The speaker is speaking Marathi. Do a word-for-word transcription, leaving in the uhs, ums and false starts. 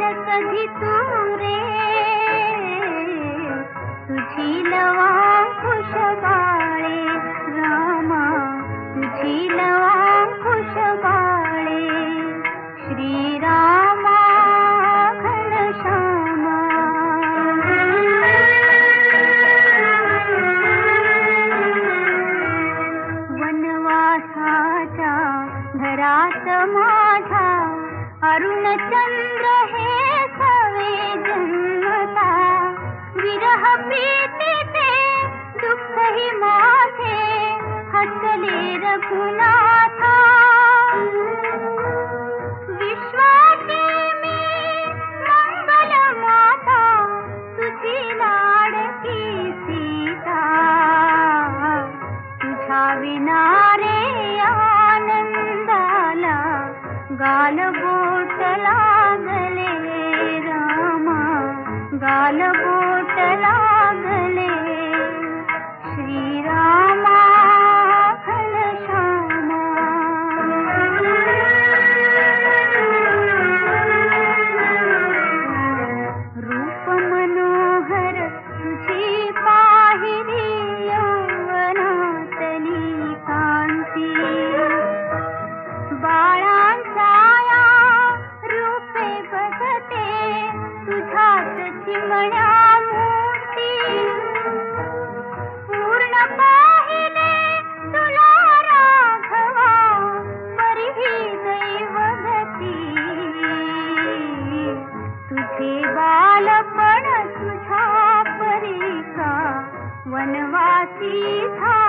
कधी तू रे तुझी लवा खुश बाळे रामा तुझी लवा खुश बाळे श्रीरामा घनश्यामा वनवासाच्या घरात माझा अरुण चंद्र हे सवे जन्मता विरह प्रीतीचे दुःख ही माझे हसले रघुनाथा विश्वाची मी मंगल माता तुझी लाडकी सीता तुझ्या विना रे आनंदाला गाल बोट लागले रामा गाल बोट लागले श्रीरामा घनश्यामा रूप मनोहर तुझी पाहिली यौवनातली कांती बाळांचा या रूपे बघते तुझ्यात चिमण्या मूर्ती पूर्ण पाहिले तुला राघवा परिही दैवगती तुझे बालपण तुझ्या परी का वनवासी था